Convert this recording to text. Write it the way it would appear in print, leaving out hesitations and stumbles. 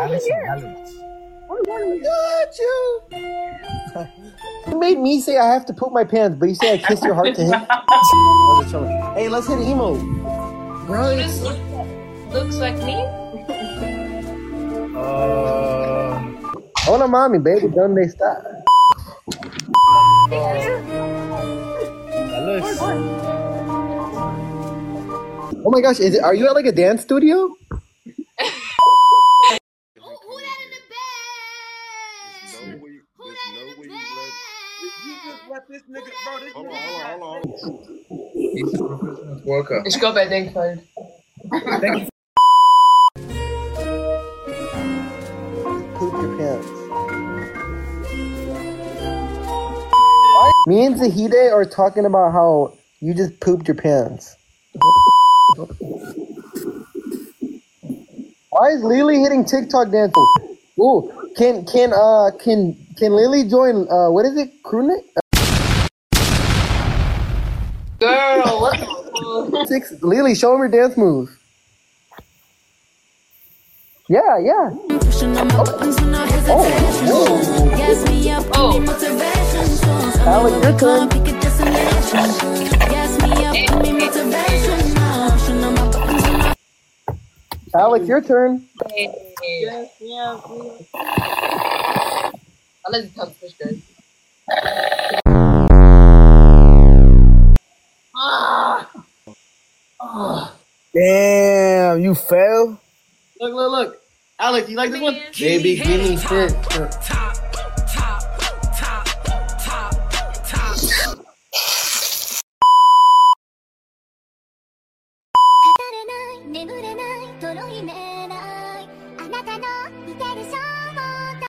Alex and Alex. Got you. You made me say I have to poop my pants, but you say I kiss your heart to hit. Hey, let's hit emo. Bro, This looks like me. Hola, mommy, baby. ¿Dónde está? Alex. Oh my gosh, are you at like a dance studio? He's a professional worker. Ich glaube, er denkt halt. Poop your pants. Me and Zahide are talking about how you just pooped your pants. Why is Lily hitting TikTok dance? Ooh, can Lily join? What is it? Crewnet? Girl, what the fuck? Lily, show him your dance move. Yeah, yeah. Oh. Alex, your turn. Alex, your turn. Yes, yeah. Alles tanzt nicht, guys. Damn, you fell? Look. Alex, you like this one? Baby, give me shit.